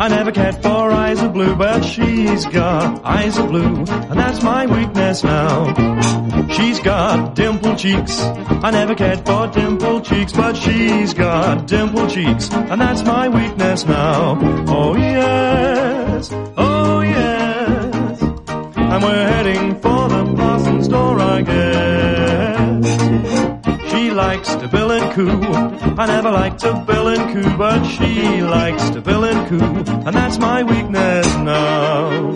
I never cared for eyes of blue, but she's got eyes of blue, and that's my weakness now. She's got dimple cheeks. I never cared for dimple cheeks, but she's got dimple cheeks, and that's my weakness now. Oh yes, oh yes, and we're heading for the Parsons door, I guess. She likes to bill and coo. I never liked to bill and coo, but she likes to bill and coo, and that's my weakness now.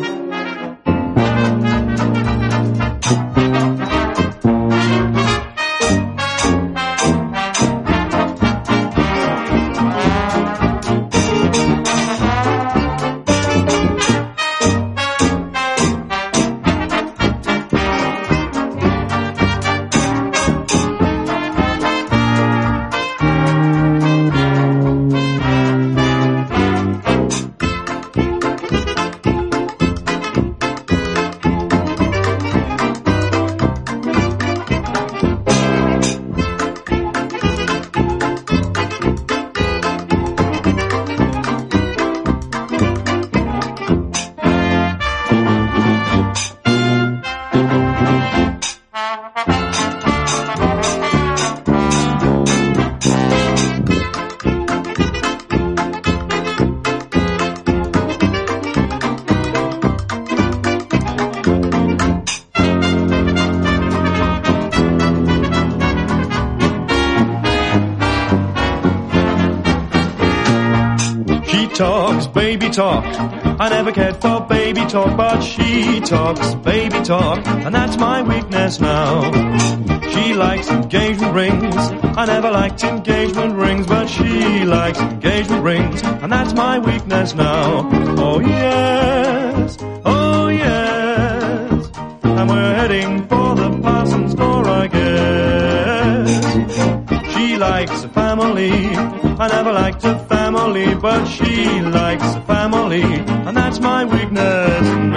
Talks baby talk. I never cared for baby talk, but she talks baby talk, and that's my weakness now. She likes engagement rings. I never liked engagement rings, but she likes engagement rings, and that's my weakness now. Oh yes, oh yes, and we're heading for the Parsons door, I guess. She likes a family. I never liked a family, but she likes a family, and that's my weakness